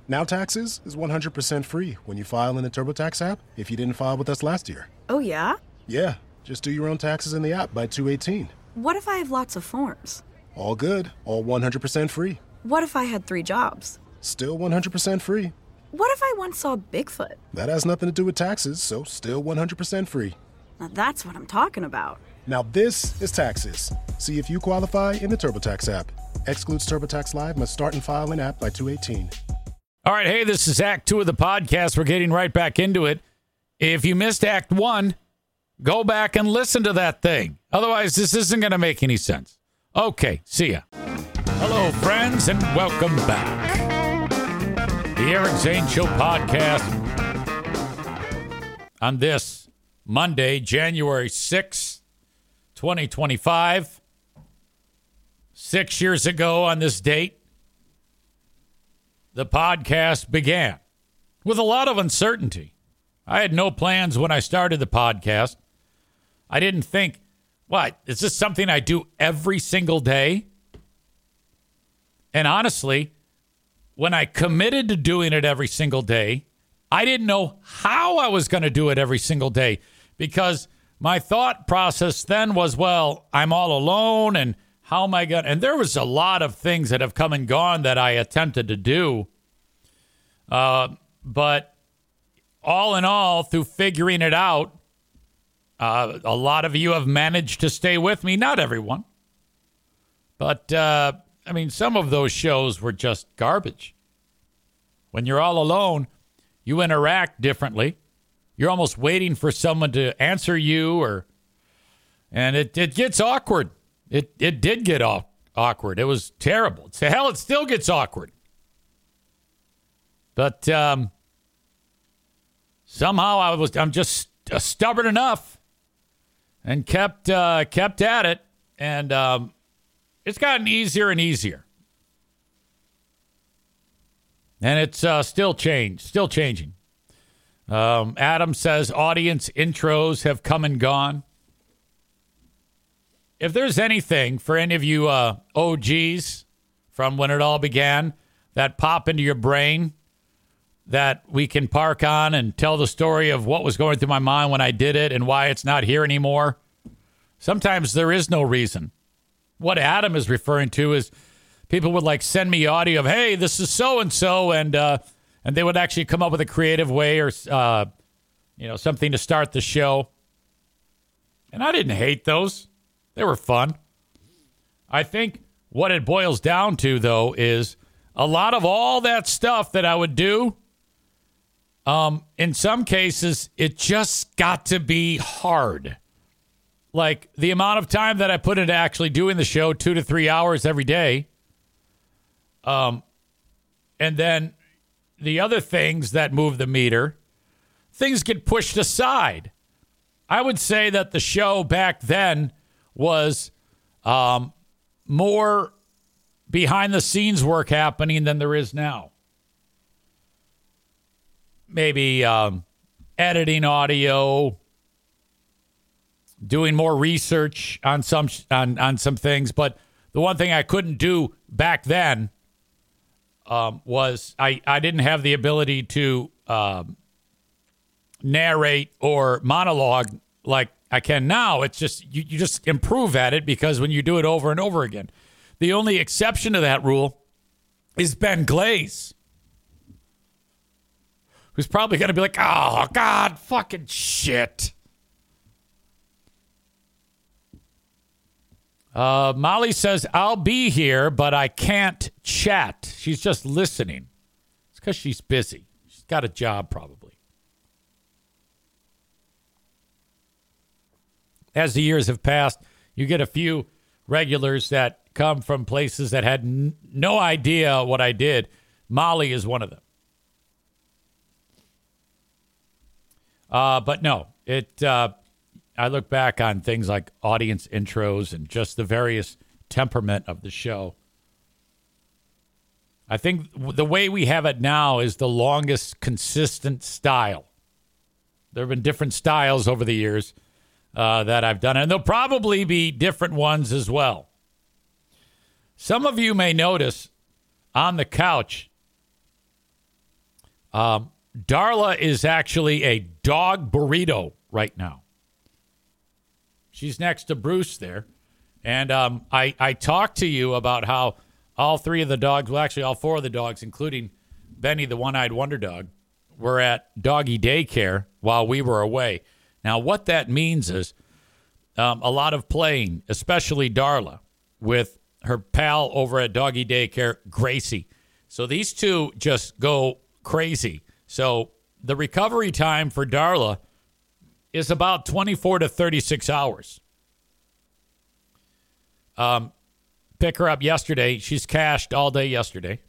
Now Taxes is 100% free when you file in the TurboTax app if you didn't file with us last year. Oh, yeah? Yeah, just do your own taxes in the app by 2/18. What if I have lots of forms? All good, all 100% free. What if I had 3 jobs? Still 100% free. What if I once saw Bigfoot? That has nothing to do with taxes, so still 100% free. Now that's what I'm talking about. Now this is Taxes. See if you qualify in the TurboTax app. Excludes TurboTax Live, must start and file in app by 2/18. All right, hey, this is Act 2 of the podcast. We're getting right back into it. If you missed Act 1, go back and listen to that thing. Otherwise, this isn't going to make any sense. Okay, see ya. Hello, friends, and welcome back. The Eric Zane Show podcast on this Monday, January 6th, 2025. 6 years ago on this date, the podcast began with a lot of uncertainty. I had no plans when I started the podcast. I didn't think, what, is this something I do every single day? And honestly, when I committed to doing it every single day, I didn't know how I was going to do it every single day, because my thought process then was, well, I'm all alone, and how am I going to... And there was a lot of things that have come and gone that I attempted to do. But all in all, through figuring it out, a lot of you have managed to stay with me. Not everyone. But, I mean, some of those shows were just garbage. When you're all alone, you interact differently. You're almost waiting for someone to answer you, and it gets awkward. It did get awkward. It was terrible. Hell, it still gets awkward. But somehow I'm just stubborn enough and kept at it, and it's gotten easier and easier. And it's still changing. Adam says audience intros have come and gone. If there's anything for any of you OGs from when it all began that pop into your brain that we can park on and tell the story of what was going through my mind when I did it and why it's not here anymore, sometimes there is no reason. What Adam is referring to is people would like send me audio of, hey, this is so-and-so, and they would actually come up with a creative way or something to start the show. And I didn't hate those. They were fun. I think what it boils down to, though, is a lot of all that stuff that I would do, in some cases, it just got to be hard. Like the amount of time that I put into actually doing the show, 2 to 3 hours every day. And then the other things that move the meter, things get pushed aside. I would say that the show back then was more behind-the-scenes work happening than there is now. Maybe editing audio, doing more research on some things. But the one thing I couldn't do back then was I didn't have the ability to narrate or monologue like I can now. It's just you just improve at it because when you do it over and over again. The only exception to that rule is Ben Glaze, who's probably going to be like, oh, God, fucking shit. Molly says, I'll be here, but I can't chat. She's just listening. It's because she's busy. She's got a job, probably. As the years have passed, you get a few regulars that come from places that had no idea what I did. Molly is one of them. But no, I look back on things like audience intros and just the various temperament of the show. I think the way we have it now is the longest consistent style. There have been different styles over the years that I've done, and there'll probably be different ones as well. Some of you may notice on the couch, Darla is actually a dog burrito right now. She's next to Bruce there. And I talked to you about how all three of the dogs, well, actually all four of the dogs, including Benny, the one-eyed wonder dog, were at doggy daycare while we were away. Now, what that means is a lot of playing, especially Darla, with her pal over at doggy daycare, Gracie. So these two just go crazy. So the recovery time for Darla is about 24 to 36 hours. Pick her up yesterday. She's cashed all day yesterday.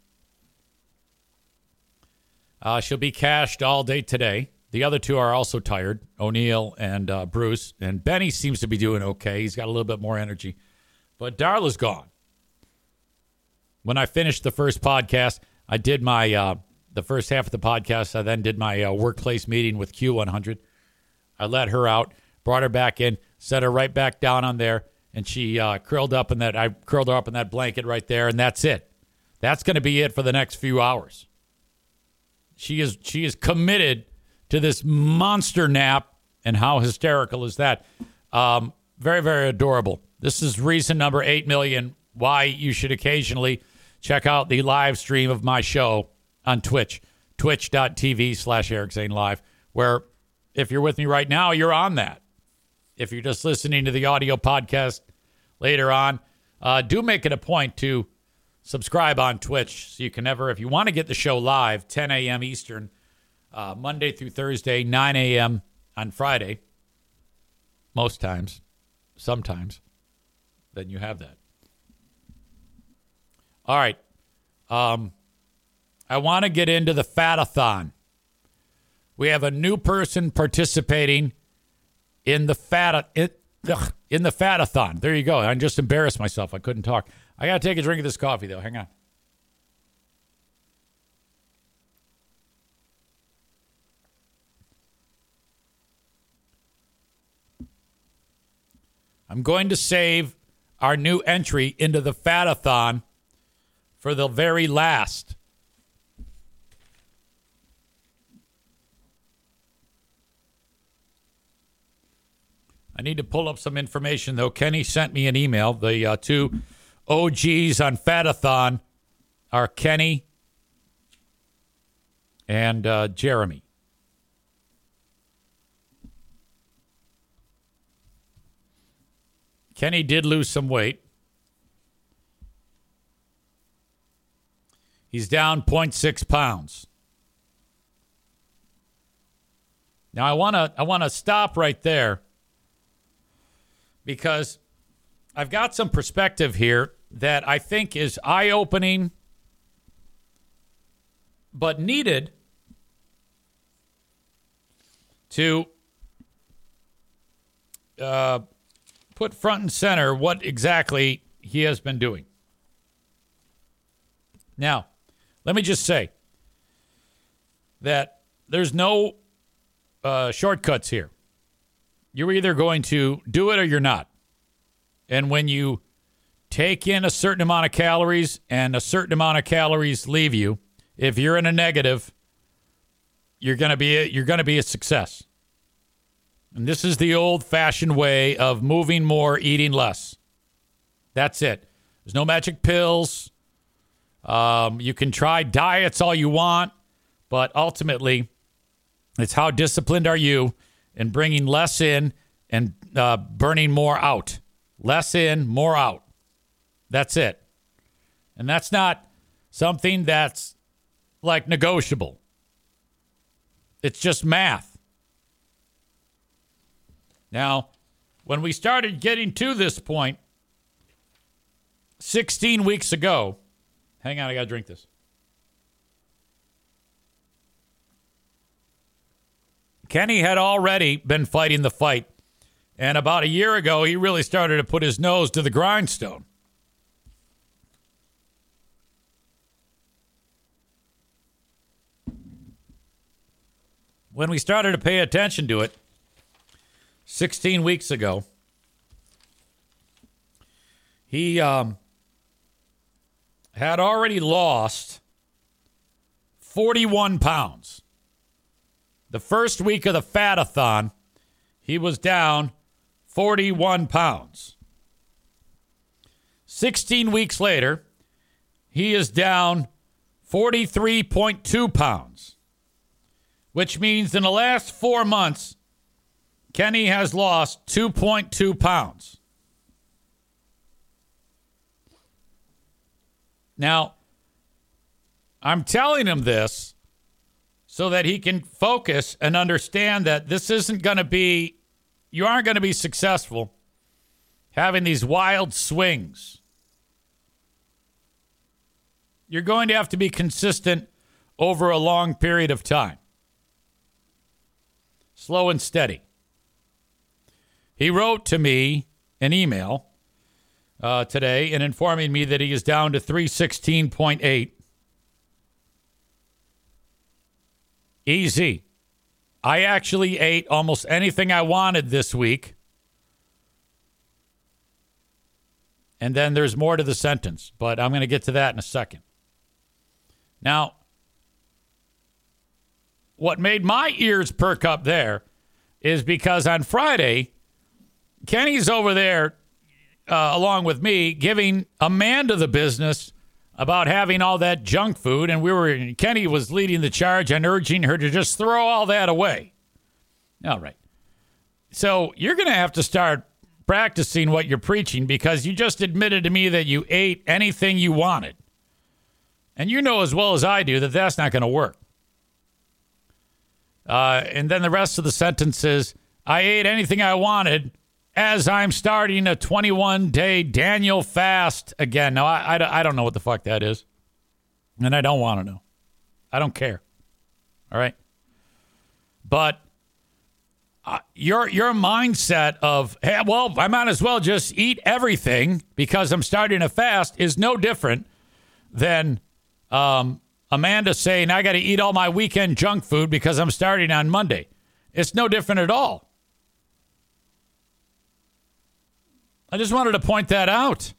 She'll be cashed all day today. The other two are also tired, O'Neill and Bruce. And Benny seems to be doing okay. He's got a little bit more energy. But Darla's gone. When I finished the first podcast, I did my the first half of the podcast. I then did my workplace meeting with Q100. I let her out, brought her back in, set her right back down on there, and she curled up in that. I curled her up in that blanket right there, and that's it. That's going to be it for the next few hours. She is committed to this monster nap, and how hysterical is that? Very, very adorable. This is reason number 8 million why you should occasionally check out the live stream of my show on Twitch, twitch.tv/Eric Zane Live, where if you're with me right now, you're on that. If you're just listening to the audio podcast later on, do make it a point to subscribe on Twitch so you can never, if you want to get the show live, 10 a.m. Eastern, Monday through Thursday, 9 a.m. on Friday, most times, sometimes, then you have that. All right. I want to get into the Fat-a-thon. We have a new person participating in the Fat-a-thon. There you go. I just embarrassed myself. I couldn't talk. I got to take a drink of this coffee, though. Hang on. I'm going to save our new entry into the Fat-a-thon for the very last. I need to pull up some information, though. Kenny sent me an email. The two OGs on Fat-a-thon are Kenny and Jeremy. Kenny did lose some weight. He's down 0.6 pounds. Now I want to stop right there because I've got some perspective here that I think is eye-opening but needed to put front and center what exactly he has been doing. Now, let me just say that there's no shortcuts here. You're either going to do it or you're not. And when you take in a certain amount of calories and a certain amount of calories leave you, if you're in a negative, you're going to be a success. And this is the old-fashioned way of moving more, eating less. That's it. There's no magic pills. You can try diets all you want, but ultimately, it's how disciplined are you in bringing less in and burning more out. Less in, more out. That's it. And that's not something that's like negotiable. It's just math. Now, when we started getting to this point 16 weeks ago, hang on, I got to drink this. Kenny had already been fighting the fight. And about a year ago, he really started to put his nose to the grindstone. When we started to pay attention to it, 16 weeks ago, he had already lost 41 pounds. The first week of the fat-a-thon, he was down 41 pounds. 16 weeks later, he is down 43.2 pounds, which means in the last 4 months, Kenny has lost 2.2 pounds. Now, I'm telling him this so that he can focus and understand that this isn't going to be, you aren't going to be successful having these wild swings. You're going to have to be consistent over a long period of time. Slow and steady. He wrote to me an email today and informing me that he is down to 316.8. Easy. I actually ate almost anything I wanted this week. And then there's more to the sentence, but I'm going to get to that in a second. Now, what made my ears perk up there is because on Friday, Kenny's over there, along with me, giving Amanda the business about having all that junk food, and Kenny was leading the charge and urging her to just throw all that away. All right. So you're going to have to start practicing what you're preaching, because you just admitted to me that you ate anything you wanted. And you know as well as I do that that's not going to work. And then the rest of the sentence is, I ate anything I wanted as I'm starting a 21-day Daniel fast again. Now, I don't know what the fuck that is. And I don't want to know. I don't care. All right? But your mindset of, hey, well, I might as well just eat everything because I'm starting a fast is no different than Amanda saying, I got to eat all my weekend junk food because I'm starting on Monday. It's no different at all. I just wanted to point that out.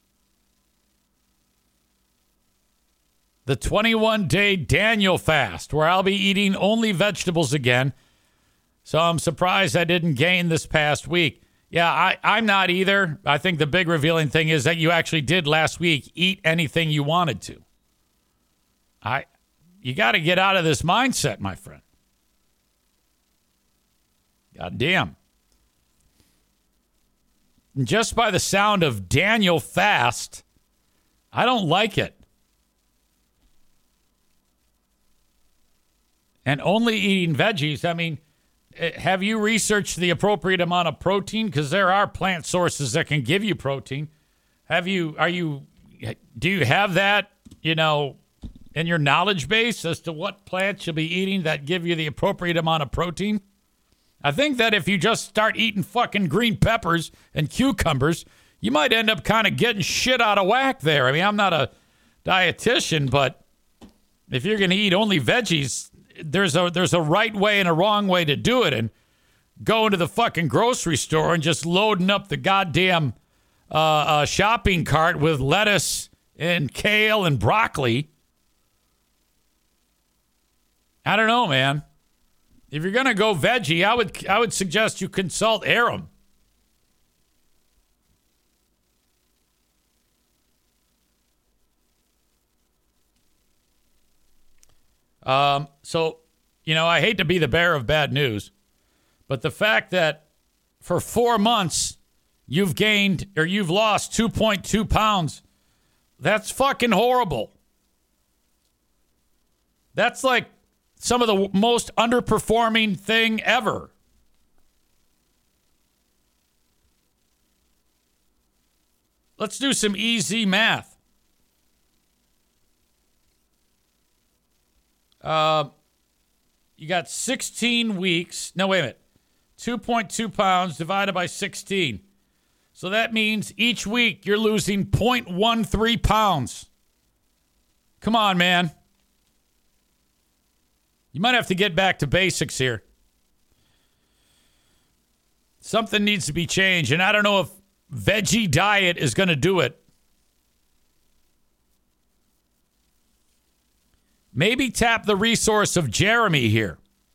The 21-day Daniel fast, where I'll be eating only vegetables again. So I'm surprised I didn't gain this past week. Yeah, I'm not either. I think the big revealing thing is that you actually did last week eat anything you wanted to. You got to get out of this mindset, my friend. God damn. And just by the sound of Daniel fast, I don't like it. And only eating veggies. I mean, have you researched the appropriate amount of protein? Because there are plant sources that can give you protein. Do you have that, in your knowledge base as to what plants you'll be eating that give you the appropriate amount of protein? I think that if you just start eating fucking green peppers and cucumbers, you might end up kind of getting shit out of whack there. I mean, I'm not a dietitian, but if you're going to eat only veggies, there's a right way and a wrong way to do it. And going to the fucking grocery store and just loading up the goddamn shopping cart with lettuce and kale and broccoli. I don't know, man. If you're going to go veggie, I would suggest you consult Aram. So, I hate to be the bearer of bad news, but the fact that for 4 months you've lost 2.2 pounds, that's fucking horrible. That's like some of the most underperforming thing ever. Let's do some easy math. You got 16 weeks. No, wait a minute. 2.2 pounds divided by 16. So that means each week you're losing 0.13 pounds. Come on, man. You might have to get back to basics here. Something needs to be changed, and I don't know if veggie diet is going to do it. maybe tap the resource of Jeremy here.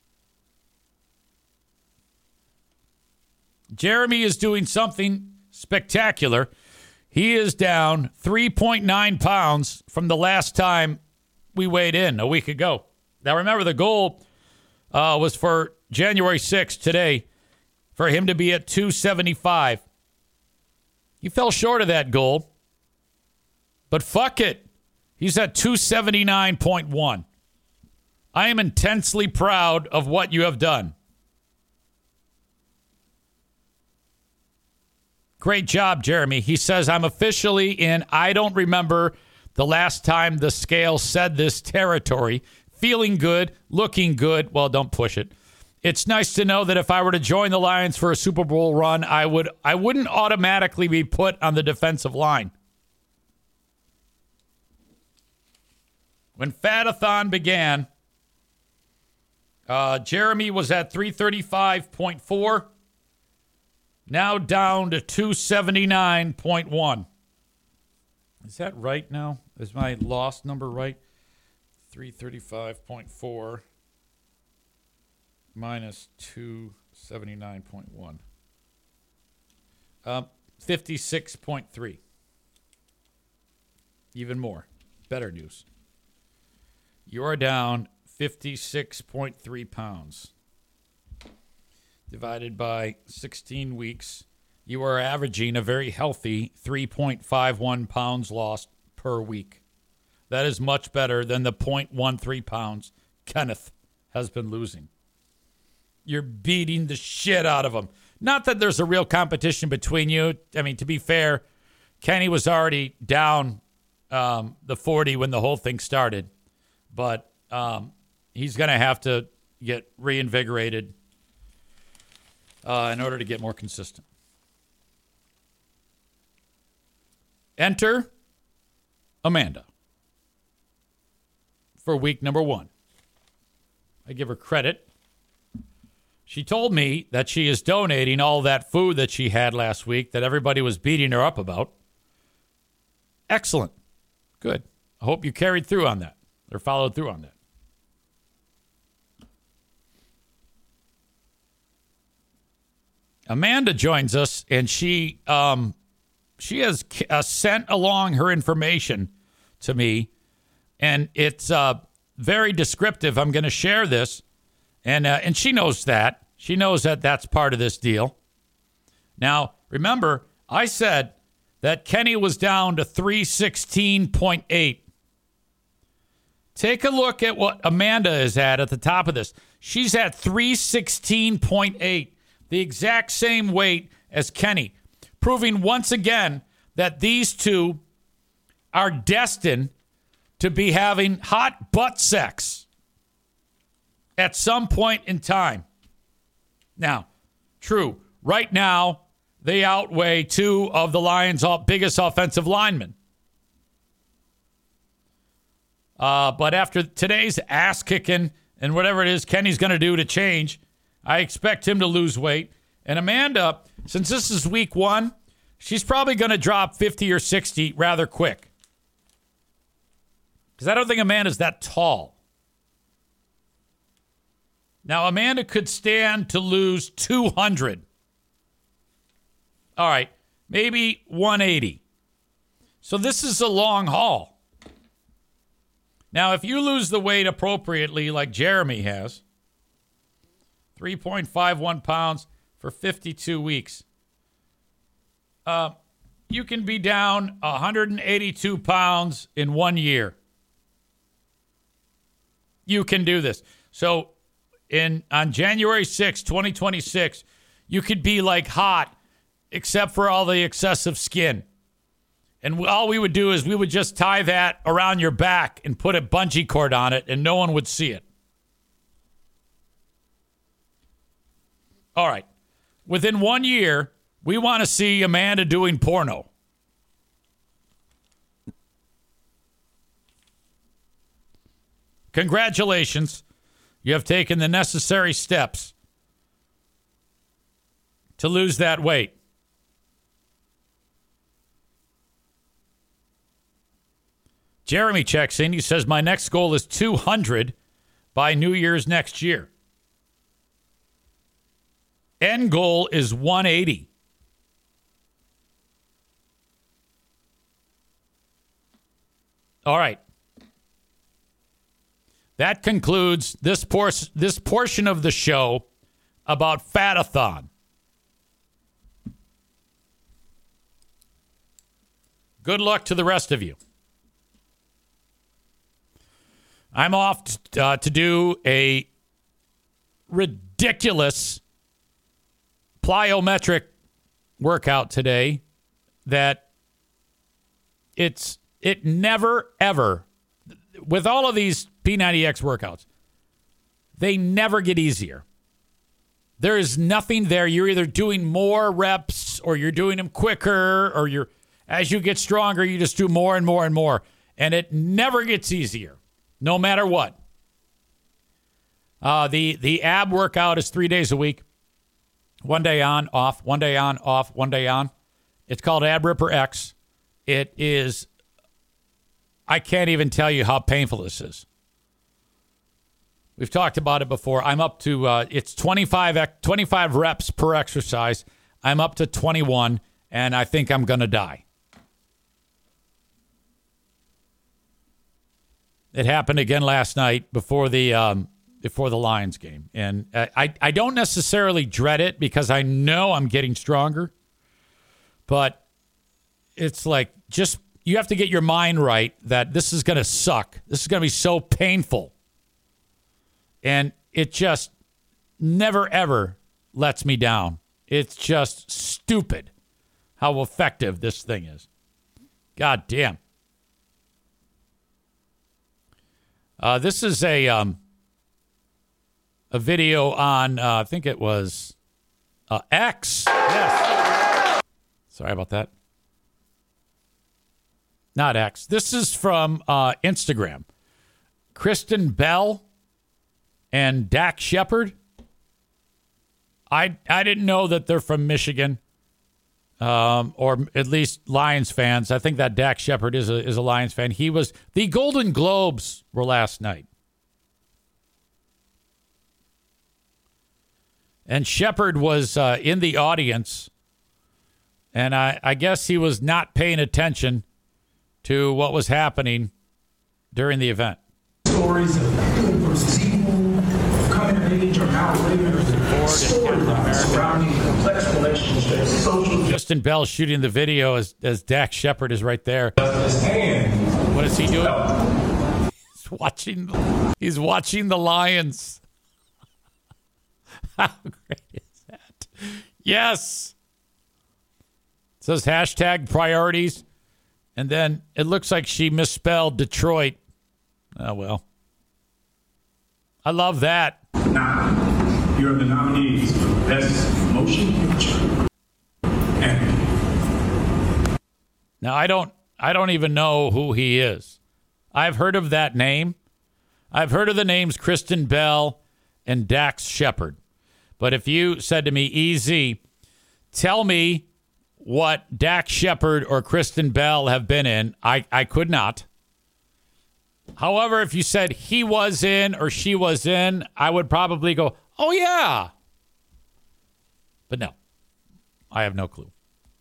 Jeremy is doing something spectacular. He is down 3.9 pounds from the last time we weighed in a week ago. Now, remember, the goal was for January 6th, today, for him to be at 275. He fell short of that goal. But fuck it. He's at 279.1. I am intensely proud of what you have done. Great job, Jeremy. He says, I'm officially in, I don't remember the last time the scale said this territory. Feeling good, looking good. Well, don't push it. It's nice to know that if I were to join the Lions for a Super Bowl run, I wouldn't automatically be put on the defensive line. When Fatathon began, Jeremy was at 335.4. Now down to 279.1. Is that right now? Is my lost number right? 335.4 minus 279.1. 56.3. Even more. Better news. You're down 56.3 pounds. Divided by 16 weeks, you are averaging a very healthy 3.51 pounds lost per week. That is much better than the 0.13 pounds Kenneth has been losing. You're beating the shit out of him. Not that there's a real competition between you. I mean, to be fair, Kenny was already down the 40 when the whole thing started. But he's going to have to get reinvigorated in order to get more consistent. Enter Amanda for week number 1. I give her credit. She told me that she is donating all that food that she had last week that everybody was beating her up about. Excellent. Good. I hope you carried through on that or followed through on that. Amanda joins us, and she has sent along her information to me, and it's very descriptive. I'm going to share this, and she knows that. She knows that that's part of this deal. Now, remember, I said that Kenny was down to 316.8. Take a look at what Amanda is at the top of this. She's at 316.8. The exact same weight as Kenny, proving once again that these two are destined to be having hot butt sex at some point in time. Now, true, right now, they outweigh two of the Lions' biggest offensive linemen. But after today's ass kicking and whatever it is Kenny's going to do to change, I expect him to lose weight. And Amanda, since this is week 1, she's probably going to drop 50 or 60 rather quick. Because I don't think Amanda's that tall. Now, Amanda could stand to lose 200. All right, maybe 180. So this is a long haul. Now, if you lose the weight appropriately like Jeremy has, 3.51 pounds for 52 weeks. You can be down 182 pounds in 1 year. You can do this. So on January 6, 2026, you could be like hot except for all the excessive skin. And all we would do is we would just tie that around your back and put a bungee cord on it and no one would see it. All right. Within 1 year, we want to see Amanda doing porno. Congratulations. You have taken the necessary steps to lose that weight. Jeremy checks in. He says, my next goal is 200 by New Year's next year. End goal is 180. All right. That concludes this portion of the show about Fatathon. Good luck to the rest of you. I'm off to do a ridiculous plyometric workout today that it never, ever, with all of these P90X workouts, they never get easier. There is nothing there. You're either doing more reps or you're doing them quicker, or as you get stronger, you just do more and more and more. And it never gets easier, no matter what. The ab workout is 3 days a week. 1 day on, off, 1 day on, off, 1 day on. It's called Ab Ripper X. It is, I can't even tell you how painful this is. We've talked about it before. I'm up to, it's 25 reps per exercise. I'm up to 21, and I think I'm going to die. It happened again last night before the Lions game. And I don't necessarily dread it because I know I'm getting stronger. But it's like, just, you have to get your mind right that this is going to suck. This is going to be so painful. And it just never, ever lets me down. It's just stupid how effective this thing is. God damn. This is a video on, I think it was X. Yes. Sorry about that. Not X. This is from Instagram. Kristen Bell and Dak Shepard. I didn't know that they're from Michigan, or at least Lions fans. I think that Dak Shepard is a Lions fan. The Golden Globes were last night. And Shepard was in the audience, and I guess he was not paying attention to what was happening during the event. Stories of good versus evil, coming of age or now living, storylines surrounding complex relationships, social. Kristen Bell shooting the video as Dak Shepard is right there. What is he doing? He's watching the Lions. How great is that? Yes. It says hashtag priorities. And then it looks like she misspelled Detroit. Oh, well. I love that. Now, here are the nominees for Best Motion Picture. Now, I don't even know who he is. I've heard of that name. I've heard of the names Kristen Bell and Dax Shepard. But if you said to me, Easy, tell me what Dak Shepard or Kristen Bell have been in, I could not. However, if you said he was in or she was in, I would probably go, oh, yeah. But no, I have no clue.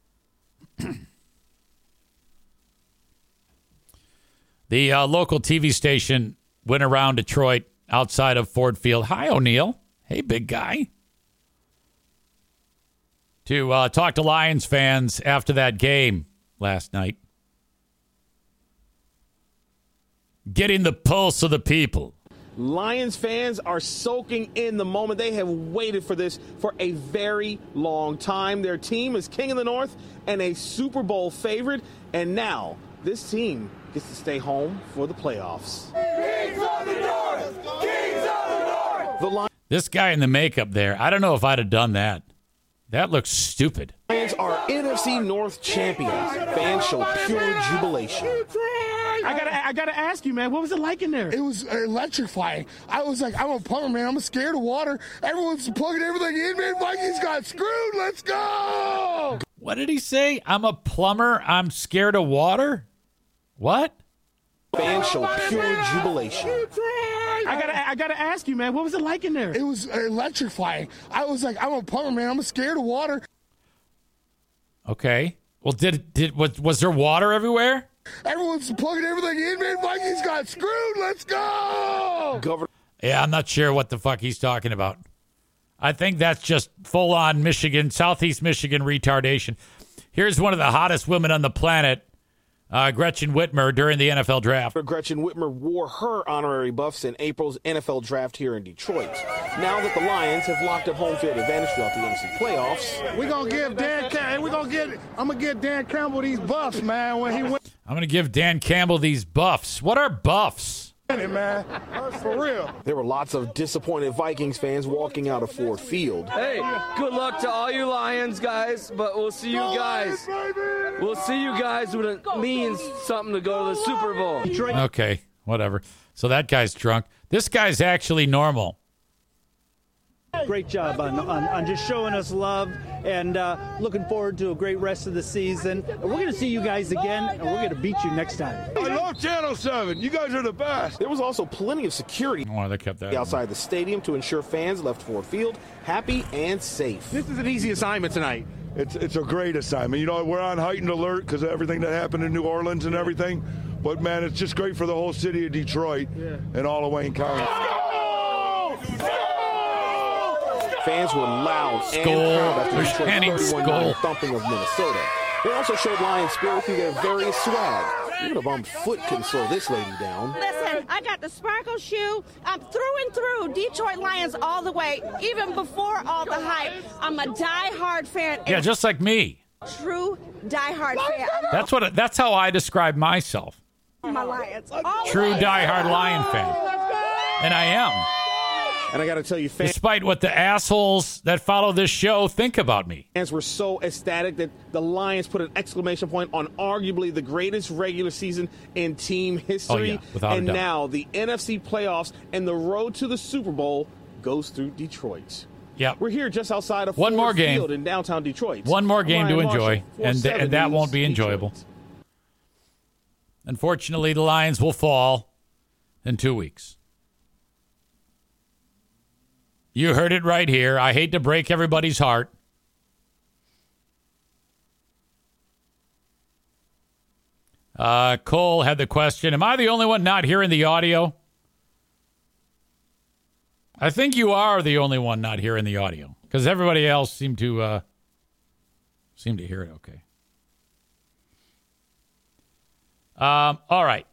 The local TV station went around Detroit outside of Ford Field. Hi, O'Neill. Hey, big guy. To talk to Lions fans after that game last night. Getting the pulse of the people. Lions fans are soaking in the moment. They have waited for this for a very long time. Their team is King of the North and a Super Bowl favorite. And now this team gets to stay home for the playoffs. Kings of the North! Kings of the North! This guy in the makeup there, I don't know if I'd have done that. That looks stupid. Lions are NFC North champions. Fans show pure jubilation. I gotta ask you, man, what was it like in there? It was electrifying. I was like, I'm a plumber, man. I'm scared of water. Everyone's plugging everything in, man. Vikings got screwed. Let's go. What did he say? I'm a plumber. I'm scared of water. What? Fans show pure jubilation. I gotta ask you, man, what was it like in there? It was electrifying. I was like, I'm a plumber, man. I'm scared of water. Okay. Well, was there water everywhere? Everyone's plugging everything in, man. Vikings got screwed. Let's go. Yeah, I'm not sure what the fuck he's talking about. I think that's just full-on Michigan, Southeast Michigan retardation. Here's one of the hottest women on the planet, Gretchen Whitmer, during the NFL draft. Gretchen Whitmer wore her honorary buffs in April's NFL draft here in Detroit. Now that the Lions have locked up home field advantage throughout the NFC playoffs, We're going to give I'm going to give Dan Campbell these buffs, man, when he wins I'm going to give Dan Campbell these buffs. What are buffs? it, man. For real. there were lots of disappointed Vikings fans walking out of Ford Field. Hey, good luck to all you Lions guys, but we'll see you guys. We'll see you guys when it means something to go to the Super Bowl. Okay, whatever. So that guy's drunk. This guy's actually normal. Great job on just showing us love and looking forward to a great rest of the season. We're going to see you guys again, and we're going to beat you next time. I love Channel 7. You guys are the best. There was also plenty of security Oh, they kept that outside the stadium to ensure fans left Ford Field happy and safe. This is an easy assignment tonight. It's a great assignment. You know, we're on heightened alert because of everything that happened in New Orleans and everything. But, man, it's just great for the whole city of Detroit and all of Wayne County. Fans were loud and proud after Detroit's 31-9 thumping of Minnesota. They also showed Lions spirit through their various swag. Even a bummed foot couldn't slow this lady down. Listen, I got the sparkle shoe. I'm through and through Detroit Lions all the way, even before all the hype. I'm a diehard fan. Yeah, just like me. True diehard fan. That's how I describe myself. My Lions. True diehard Lion fan. And I am. And I got to tell you, despite what the assholes that follow this show think about me. Fans were so ecstatic that the Lions put an exclamation point on arguably the greatest regular season in team history. Oh, yeah, without a doubt. Now the NFC playoffs and the road to the Super Bowl goes through Detroit. Yeah, we're here just outside of one more Ford game Field in downtown Detroit. One more game Ryan to enjoy, Marshall, and that won't be enjoyable. Detroit. Unfortunately, the Lions will fall in 2 weeks. You heard it right here. I hate to break everybody's heart. Cole had the question, am I the only one not hearing the audio? I think you are the only one not hearing the audio because everybody else seemed to hear it okay. All right.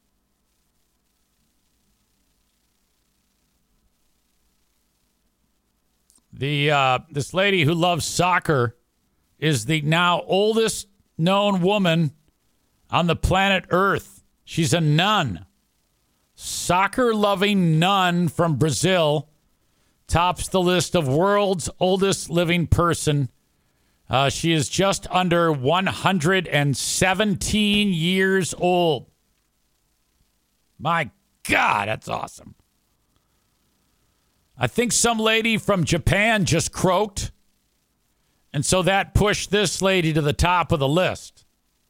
This lady who loves soccer is the now oldest known woman on the planet Earth. She's a nun. Soccer-loving nun from Brazil tops the list of world's oldest living person. She is just under 117 years old. My God, that's awesome. I think some lady from Japan just croaked, and so that pushed this lady to the top of the list.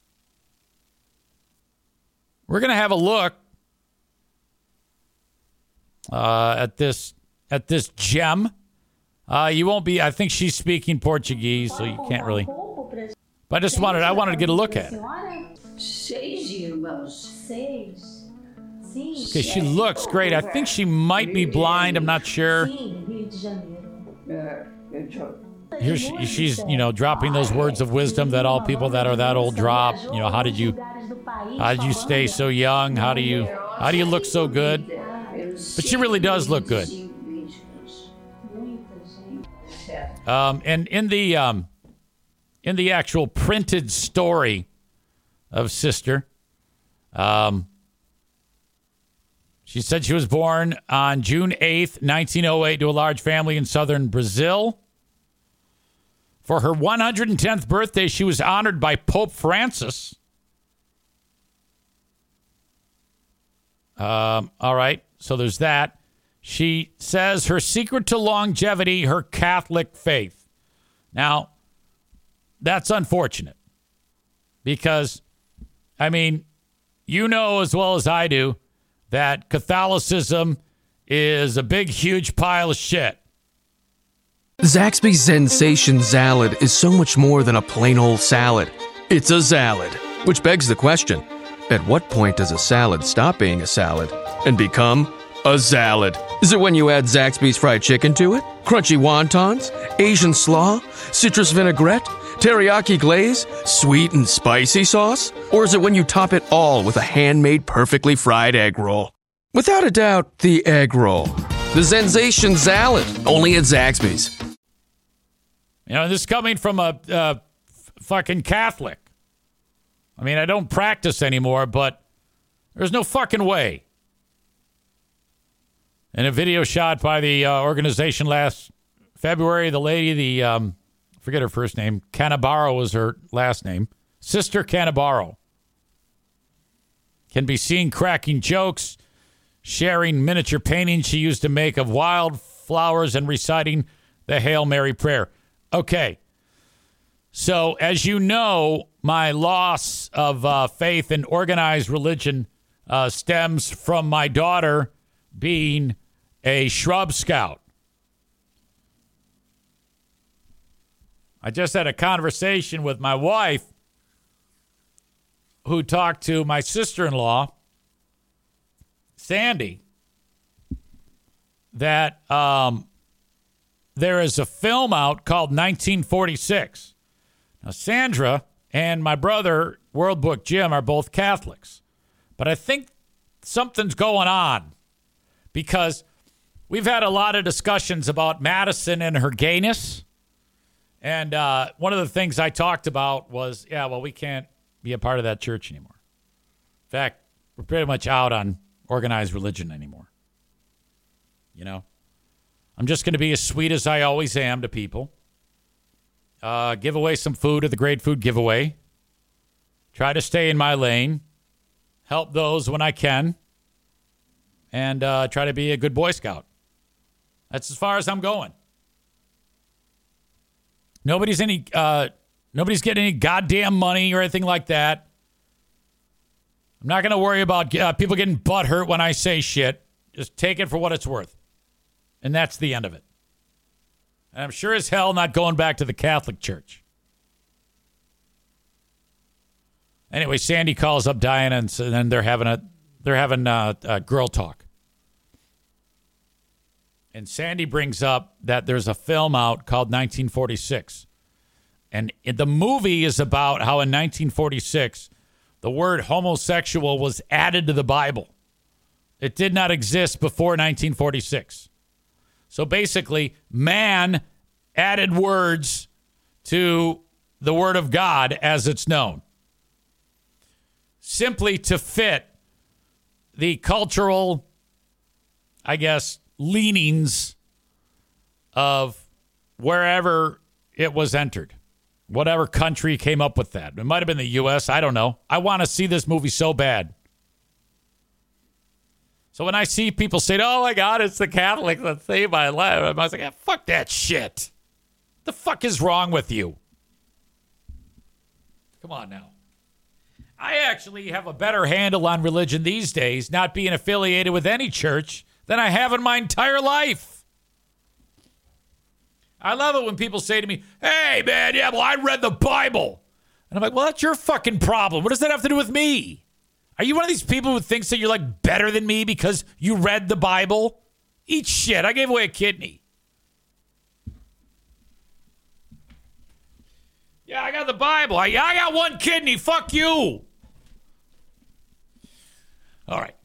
We're going to have a look at this gem. You won't be. I think she's speaking Portuguese, so you can't really. But I wanted to get a look at it. Okay, she looks great. I think she might be blind. I'm not sure. Here she's, dropping those words of wisdom that all people that are that old drop. How did you stay so young? How do you look so good? But she really does look good. And in the actual printed story of Sister, she said she was born on June 8th, 1908, to a large family in southern Brazil. For her 110th birthday, she was honored by Pope Francis. All right, so there's that. She says her secret to longevity, her Catholic faith. Now, that's unfortunate because, you know as well as I do that Catholicism is a big, huge pile of shit. Zaxby's Sensation Salad is so much more than a plain old salad. It's a salad, which begs the question, at what point does a salad stop being a salad and become a salad? Is it when you add Zaxby's fried chicken to it? Crunchy wontons? Asian slaw? Citrus vinaigrette? Teriyaki glaze? Sweet and spicy sauce? Or is it when you top it all with a handmade perfectly fried egg roll? Without a doubt, the egg roll. The Sensation Salad, only at Zaxby's. You know, this is coming from a fucking Catholic. I mean, I don't practice anymore, but there's no fucking way. In a video shot by the organization last February, the lady, forget her first name, Canavaro was her last name, Sister Canavaro, can be seen cracking jokes, sharing miniature paintings she used to make of wildflowers, and reciting the Hail Mary prayer. Okay, so as you know, my loss of faith in organized religion stems from my daughter being a shrub scout. I just had a conversation with my wife who talked to my sister-in-law, Sandy, that there is a film out called 1946. Now, Sandra and my brother, World Book Jim, are both Catholics. But I think something's going on because we've had a lot of discussions about Madison and her gayness. And one of the things I talked about was, we can't be a part of that church anymore. In fact, we're pretty much out on organized religion anymore. You know? I'm just going to be as sweet as I always am to people. Give away some food at the Great Food Giveaway. Try to stay in my lane. Help those when I can. And try to be a good Boy Scout. That's as far as I'm going. Nobody's getting any goddamn money or anything like that. I'm not going to worry about people getting butthurt when I say shit. Just take it for what it's worth. And that's the end of it. And I'm sure as hell not going back to the Catholic Church. Anyway, Sandy calls up Diana, and then they're having a girl talk. And Sandy brings up that there's a film out called 1946. And the movie is about how in 1946, the word homosexual was added to the Bible. It did not exist before 1946. So basically, man added words to the Word of God as it's known, simply to fit the cultural, I guess, leanings of wherever it was entered, whatever country came up with that. It might have been the U.S. I don't know. I want to see this movie so bad. So when I see people say, oh, my God, it's the Catholics that saved my life, I was like, fuck that shit. The fuck is wrong with you? Come on now. I actually have a better handle on religion these days, not being affiliated with any church, than I have in my entire life. I love it when people say to me, hey, man, I read the Bible. And I'm like, well, that's your fucking problem. What does that have to do with me? Are you one of these people who thinks that you're like better than me because you read the Bible? Eat shit. I gave away a kidney. Yeah, I got the Bible. I got one kidney. Fuck you. All right.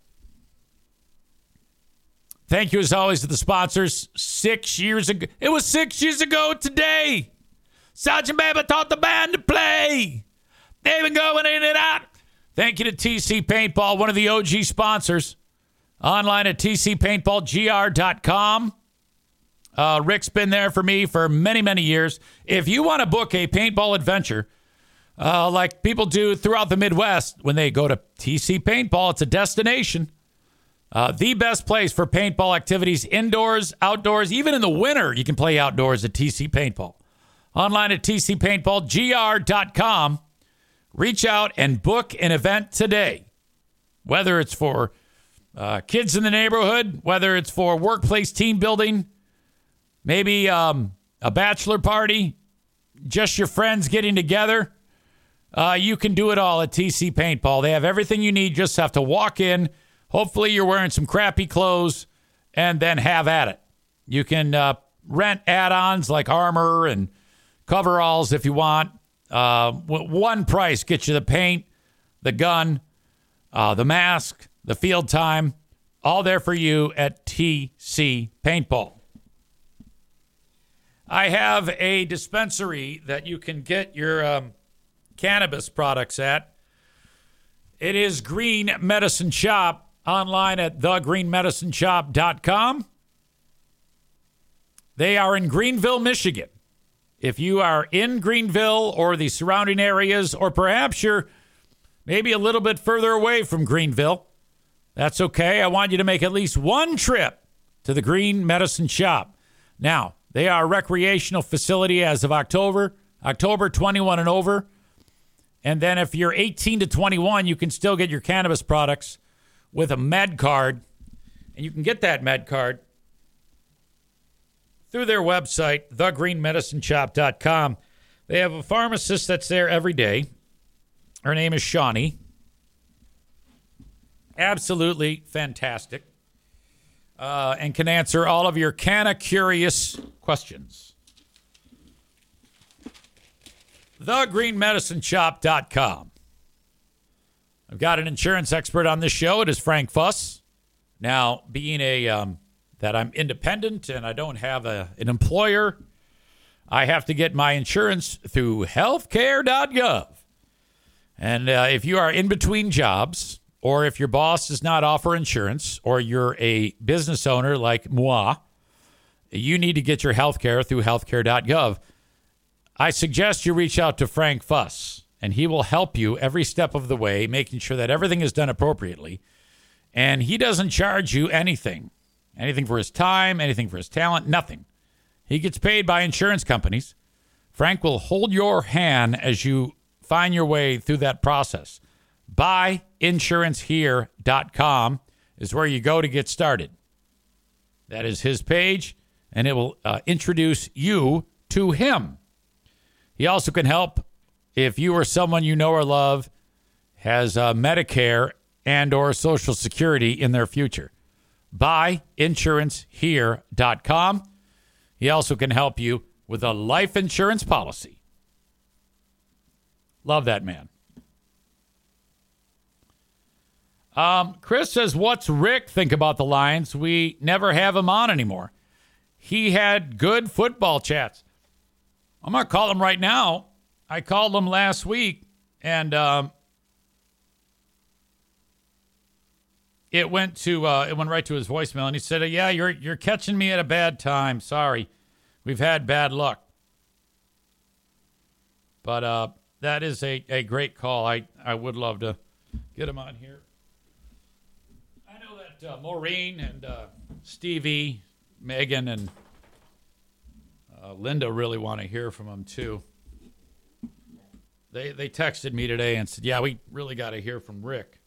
Thank you, as always, to the sponsors. 6 years ago. It was 6 years ago today. Sergeant Baby taught the band to play. They've been going in and out. Thank you to TC Paintball, one of the OG sponsors. Online at tcpaintballgr.com. Rick's been there for me for many, many years. If you want to book a paintball adventure, like people do throughout the Midwest, when they go to TC Paintball, it's a destination. The best place for paintball activities, indoors, outdoors, even in the winter, you can play outdoors at TC Paintball. Online at tcpaintballgr.com. Reach out and book an event today. whether it's for kids in the neighborhood, whether it's for workplace team building, maybe a bachelor party, just your friends getting together. You can do it all at TC Paintball. They have everything you need. Just have to walk in. Hopefully you're wearing some crappy clothes and then have at it. You can rent add-ons like armor and coveralls if you want. One price gets you the paint, the gun, the mask, the field time, all there for you at TC Paintball. I have a dispensary that you can get your cannabis products at. It is Green Medicine Shop, online at thegreenmedicineshop.com. They are in Greenville, Michigan. If you are in Greenville or the surrounding areas, or perhaps you're maybe a little bit further away from Greenville, that's okay. I want you to make at least one trip to the Green Medicine Shop. Now, they are a recreational facility as of October 21 and over. And then if you're 18 to 21, you can still get your cannabis products with a med card. And you can get that med card through their website, thegreenmedicineshop.com. They have a pharmacist that's there every day. Her name is Shawnee. Absolutely fantastic. And can answer all of your canna-curious questions. TheGreenMedicineShop.com. I've got an insurance expert on this show. It is Frank Fuss. Now, being that I'm independent and I don't have an employer, I have to get my insurance through healthcare.gov. And if you are in between jobs, or if your boss does not offer insurance, or you're a business owner like moi, you need to get your health care through healthcare.gov. I suggest you reach out to Frank Fuss, and he will help you every step of the way, making sure that everything is done appropriately. And he doesn't charge you anything for his time, anything for his talent, nothing. He gets paid by insurance companies. Frank will hold your hand as you find your way through that process. Buyinsurancehere.com is where you go to get started. That is his page, and it will introduce you to him. He also can help if you or someone you know or love has Medicare and or Social Security in their future. Buyinsurancehere.com. He also can help you with a life insurance policy. Love that man. Chris says, what's Rick think about the Lions? We never have him on anymore. He had good football chats. I'm going to call him right now. I called him last week, and it went right to his voicemail, and he said, yeah, you're catching me at a bad time. Sorry. We've had bad luck. But that is a great call. I would love to get him on here. I know that Maureen and Stevie, Megan, and Linda really want to hear from him too. They texted me today and said, yeah, we really got to hear from Rick.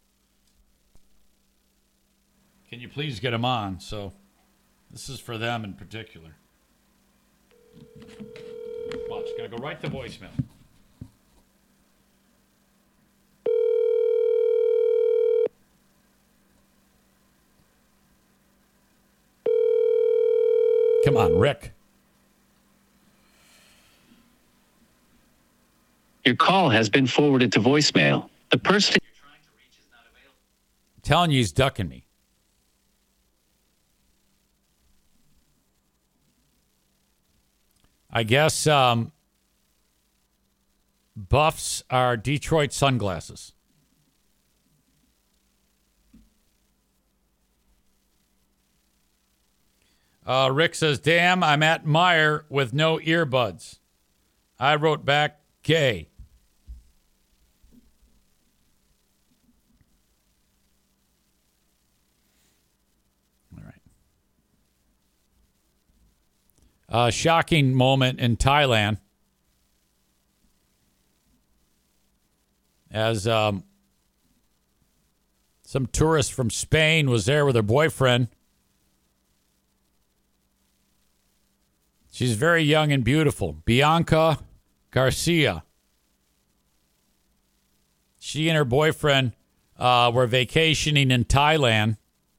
Can you please get him on? So this is for them in particular. Watch, gotta go right to voicemail. Come on, Rick. Your call has been forwarded to voicemail. The person you're trying to reach is not available. I'm telling you, he's ducking me. I guess Buffs are Detroit sunglasses. Rick says, damn, I'm at Meyer with no earbuds. I wrote back, gay. All right. Shocking moment in Thailand as Some tourist from Spain was there with her boyfriend. She's very young and beautiful. Bianca Garcia. She and her boyfriend were vacationing in Thailand.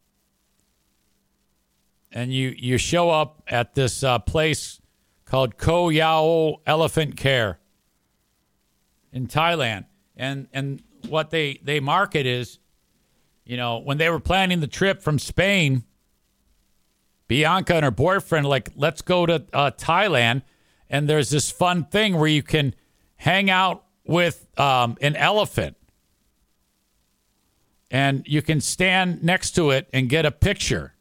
And you show up at this place called Koh Yao Elephant Care in Thailand. And what they market is, you know, when they were planning the trip from Spain, Bianca and her boyfriend, like, let's go to Thailand. And there's this fun thing where you can hang out with an elephant. And you can stand next to it and get a picture.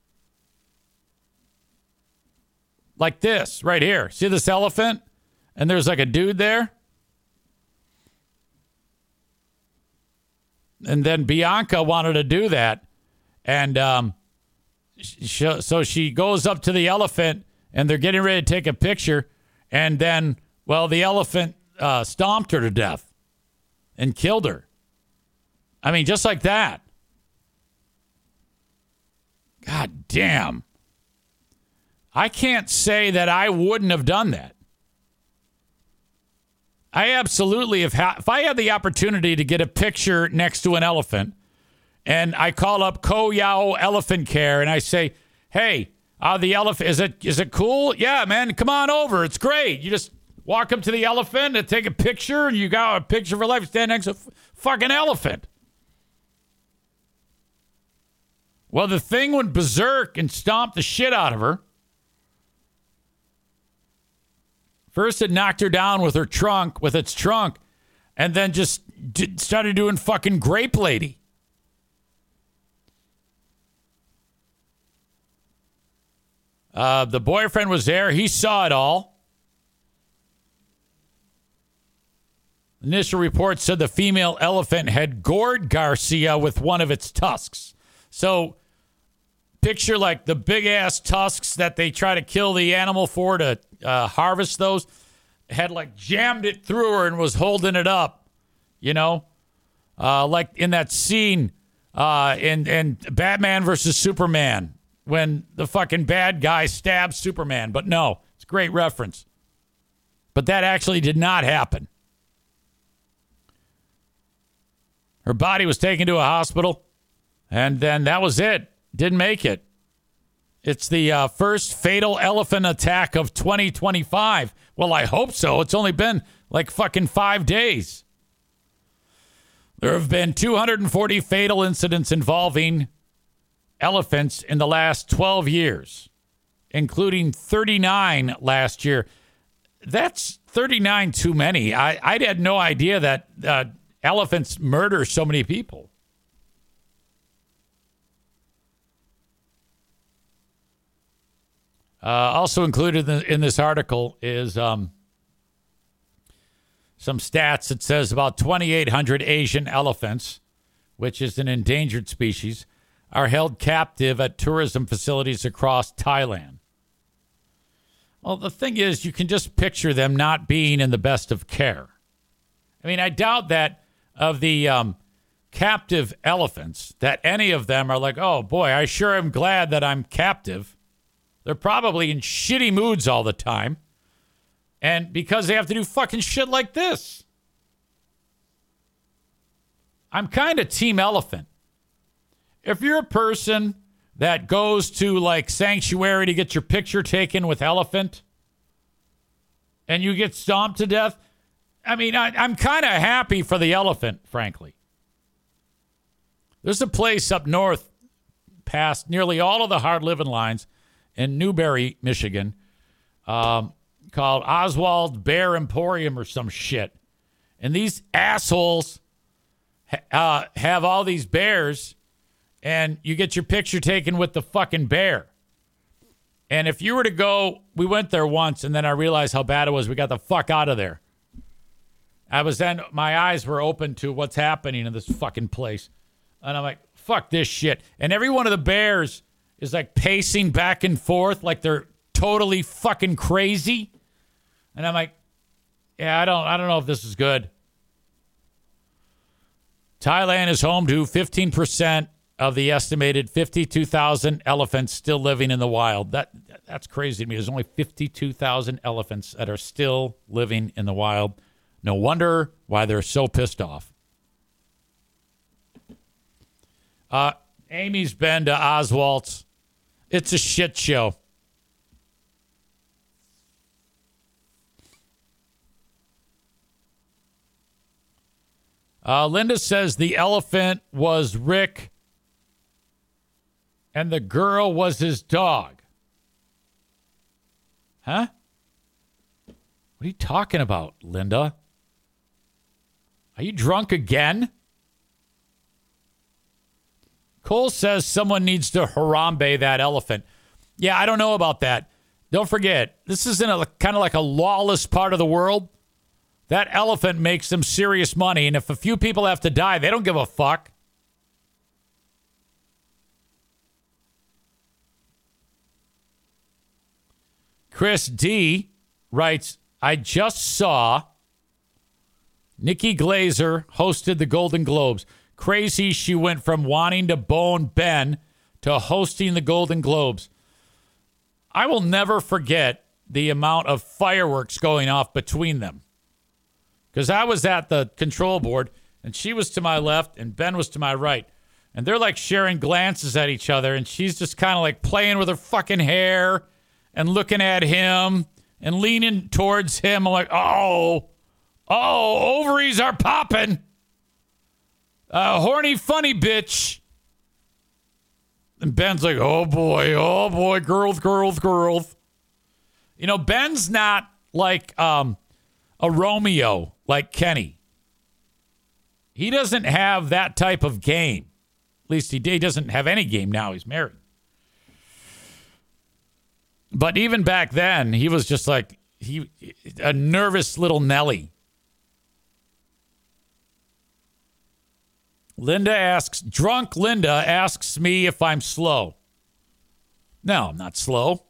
Like this, right here. See this elephant? And there's like a dude there. And then Bianca wanted to do that. And so she goes up to the elephant, and they're getting ready to take a picture. And then, well, the elephant stomped her to death and killed her. I mean, just like that. God damn. I can't say that I wouldn't have done that. I absolutely have. If I had the opportunity to get a picture next to an elephant, and I call up Koh Yao Elephant Care, and I say, "Hey, the elephant is it cool? Yeah, man, come on over. It's great. You just walk up to the elephant and take a picture, and you got a picture for life. Stand next to a fucking elephant." Well, the thing went berserk and stomped the shit out of her. First, it knocked her down with its trunk, and then just started doing fucking grape lady. The boyfriend was there. He saw it all. Initial reports said the female elephant had gored Garcia with one of its tusks. So picture like the big ass tusks that they try to kill the animal for to harvest those, had like jammed it through her and was holding it up, you know, like in that scene in Batman versus Superman when the fucking bad guy stabs Superman. But no, it's a great reference. But that actually did not happen. Her body was taken to a hospital, and then that was it. Didn't make it. It's the first fatal elephant attack of 2025. Well, I hope so. It's only been like fucking 5 days. There have been 240 fatal incidents involving elephants in the last 12 years, including 39 last year. That's 39 too many. I had no idea that elephants murder so many people. Also included in this article is some stats. It says about 2,800 Asian elephants, which is an endangered species, are held captive at tourism facilities across Thailand. Well, the thing is, you can just picture them not being in the best of care. I mean, I doubt that of the captive elephants, that any of them are like, oh, boy, I sure am glad that I'm captive. They're probably in shitty moods all the time. And because they have to do fucking shit like this. I'm kind of team elephant. If you're a person that goes to like sanctuary to get your picture taken with elephant and you get stomped to death, I mean, I'm kind of happy for the elephant, frankly. There's a place up north past nearly all of the hard living lines in Newberry, Michigan, called Oswald Bear Emporium or some shit. And these assholes have all these bears, and you get your picture taken with the fucking bear. And if you were to go, we went there once, and then I realized how bad it was. We got the fuck out of there. My eyes were open to what's happening in this fucking place. And I'm like, fuck this shit. And every one of the bears is like pacing back and forth like they're totally fucking crazy. And I'm like, yeah, I don't know if this is good. Thailand is home to 15% of the estimated 52,000 elephants still living in the wild. That's crazy to me. There's only 52,000 elephants that are still living in the wild. No wonder why they're so pissed off. Amy's been to Oswald's. It's a shit show. Linda says the elephant was Rick and the girl was his dog. Huh? What are you talking about, Linda? Are you drunk again? Cole says someone needs to Harambe that elephant. Yeah, I don't know about that. Don't forget, this is in a kind of like a lawless part of the world. That elephant makes some serious money, and if a few people have to die, they don't give a fuck. Chris D. writes, I just saw Nikki Glaser hosted the Golden Globes. Crazy she went from wanting to bone Ben to hosting the Golden Globes. I will never forget the amount of fireworks going off between them. Because I was at the control board, and she was to my left, and Ben was to my right. And they're like sharing glances at each other, and she's just kind of like playing with her fucking hair and looking at him and leaning towards him. I'm like, oh, ovaries are popping. Horny, funny bitch. And Ben's like, oh boy, girls. You know, Ben's not like a Romeo like Kenny. He doesn't have that type of game. At least he doesn't have any game now. He's married. But even back then, he was just like a nervous little Nelly. Drunk Linda asks me if I'm slow. No, I'm not slow.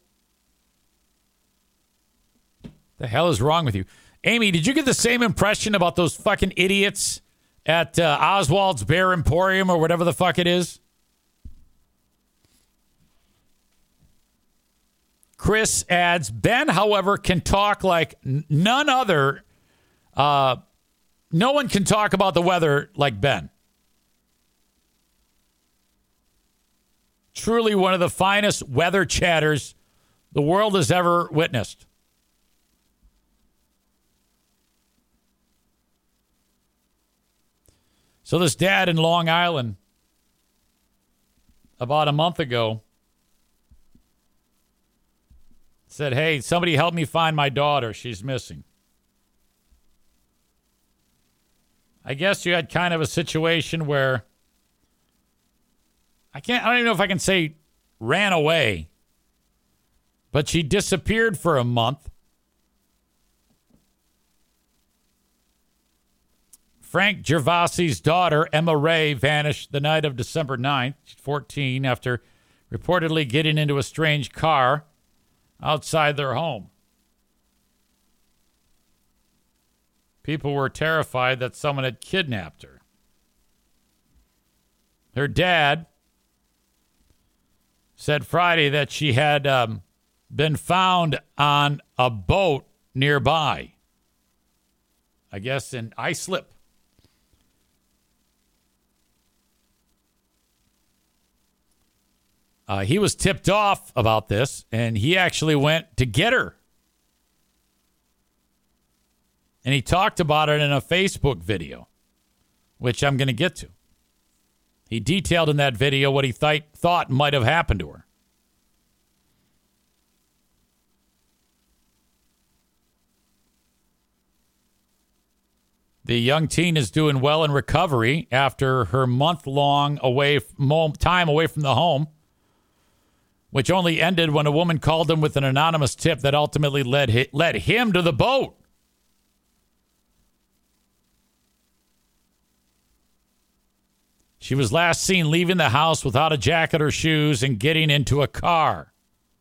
The hell is wrong with you? Amy, did you get the same impression about those fucking idiots at Oswald's Bear Emporium or whatever the fuck it is? Chris adds, Ben, however, can talk like none other. No one can talk about the weather like Ben. Truly one of the finest weather chatters the world has ever witnessed. So this dad in Long Island, about a month ago, said, hey, somebody help me find my daughter. She's missing. I guess you had kind of a situation where I don't even know if I can say ran away, but she disappeared for a month. Frank Gervasi's daughter, Emma Ray, vanished the night of December 9th. She's 14 after reportedly getting into a strange car outside their home. People were terrified that someone had kidnapped her. Her dad said Friday that she had been found on a boat nearby. I guess in Islip. He was tipped off about this, and he actually went to get her. And he talked about it in a Facebook video, which I'm going to get to. He detailed in that video what he thought might have happened to her. The young teen is doing well in recovery after her month-long time away from the home, which only ended when a woman called him with an anonymous tip that ultimately led him to the boat. She was last seen leaving the house without a jacket or shoes and getting into a car.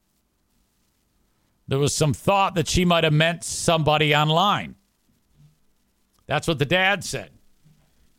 There was some thought that she might have met somebody online. That's what the dad said.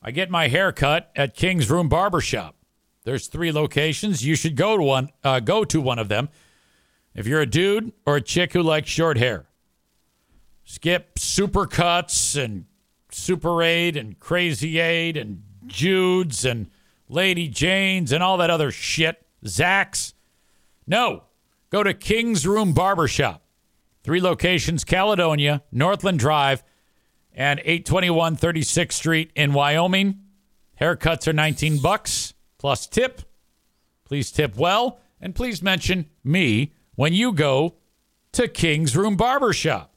I get my hair cut at King's Room Barbershop. There's 3 locations. You should go to one of them if you're a dude or a chick who likes short hair. Skip Supercuts and Super 8 and Crazy 8 and Jude's and Lady Jane's and all that other shit. Zach's. No. Go to King's Room Barbershop. 3 locations, Caledonia, Northland Drive, and 821 36th Street in Wyoming. Haircuts are $19 plus tip. Please tip well, and please mention me when you go to King's Room Barbershop.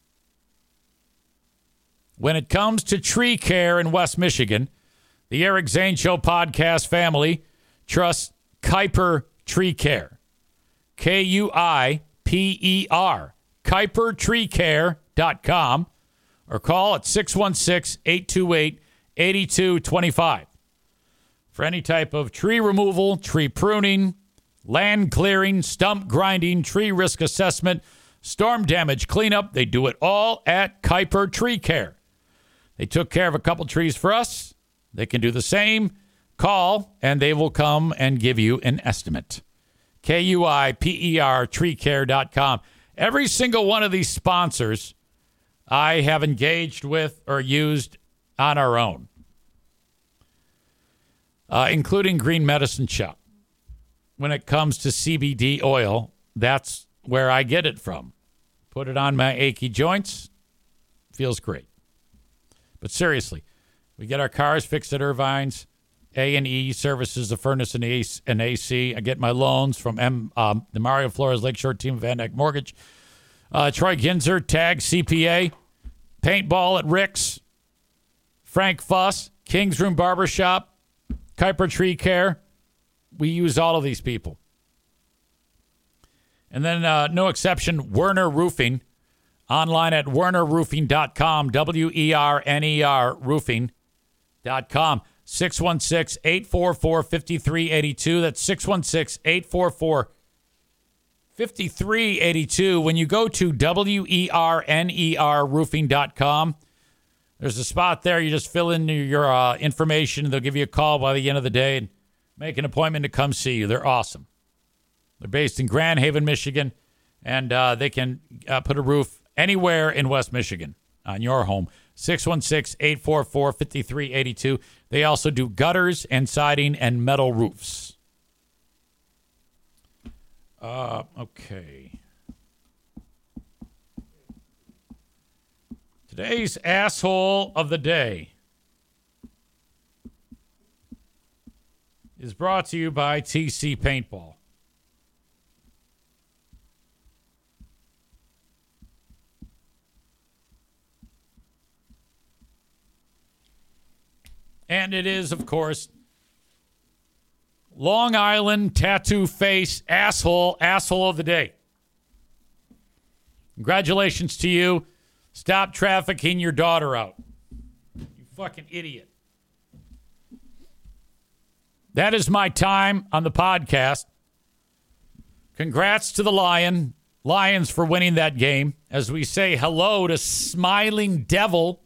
When it comes to tree care in West Michigan, the Eric Zane Show podcast family trusts Kuiper Tree Care. Kuiper, KuiperTreeCare.com, or call at 616-828-8225. For any type of tree removal, tree pruning, land clearing, stump grinding, tree risk assessment, storm damage cleanup, they do it all at Kuiper Tree Care. They took care of a couple trees for us. They can do the same. Call, and they will come and give you an estimate. Kuiper treecare.com. Every single one of these sponsors I have engaged with or used on our own, including Green Medicine Shop. When it comes to CBD oil, that's where I get it from. Put it on my achy joints. Feels great. But seriously, we get our cars fixed at Irvine's. A&E services the furnace and AC. I get my loans from the Mario Flores Lakeshore team of Van Dyke Mortgage. Troy Ginzer, Tag CPA. Paintball at Rick's. Frank Fuss, King's Room Barbershop, Kuiper Tree Care. We use all of these people. And then, no exception, Werner Roofing. Online at wernerroofing.com, WERNER roofing.com. 616-844-5382. That's 616-844-5382. When you go to WERNER roofing.com, there's a spot there. You just fill in your information. They'll give you a call by the end of the day and make an appointment to come see you. They're awesome. They're based in Grand Haven, Michigan, and they can put a roof anywhere in West Michigan on your home. 616-844-5382. They also do gutters and siding and metal roofs. Okay. Today's asshole of the day is brought to you by TC Paintball. And it is, of course, Long Island tattoo face asshole of the day. Congratulations to you. Stop trafficking your daughter out. You fucking idiot. That is my time on the podcast. Congrats to the Lions for winning that game. As we say hello to Smiling Devil.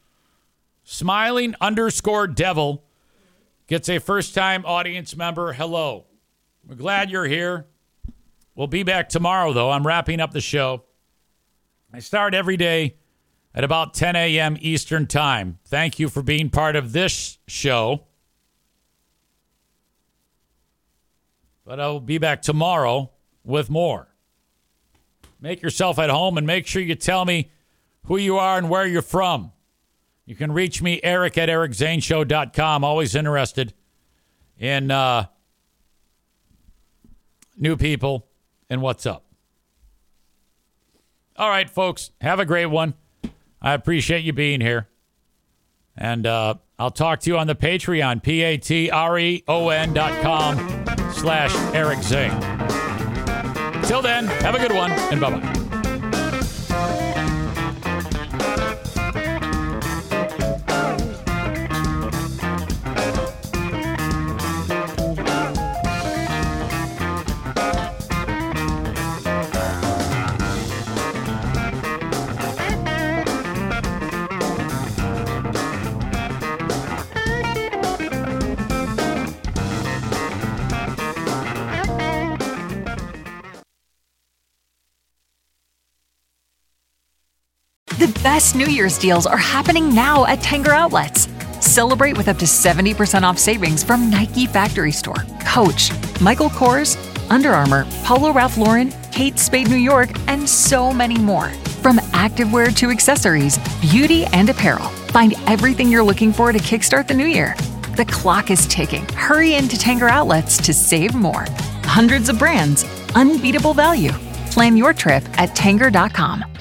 Smiling_Devil gets a first-time audience member. Hello. We're glad you're here. We'll be back tomorrow, though. I'm wrapping up the show. I start every day at about 10 a.m. Eastern Time. Thank you for being part of this show. But I'll be back tomorrow with more. Make yourself at home and make sure you tell me who you are and where you're from. You can reach me, Eric at ericzaneshow.com. Always interested in new people and what's up. All right, folks, have a great one. I appreciate you being here. And I'll talk to you on the Patreon, patreon.com/Eric Zane. Till then, have a good one, and bye-bye. The best New Year's deals are happening now at Tanger Outlets. Celebrate with up to 70% off savings from Nike Factory Store, Coach, Michael Kors, Under Armour, Polo Ralph Lauren, Kate Spade New York, and so many more. From activewear to accessories, beauty and apparel. Find everything you're looking for to kickstart the new year. The clock is ticking. Hurry into Tanger Outlets to save more. Hundreds of brands, unbeatable value. Plan your trip at Tanger.com.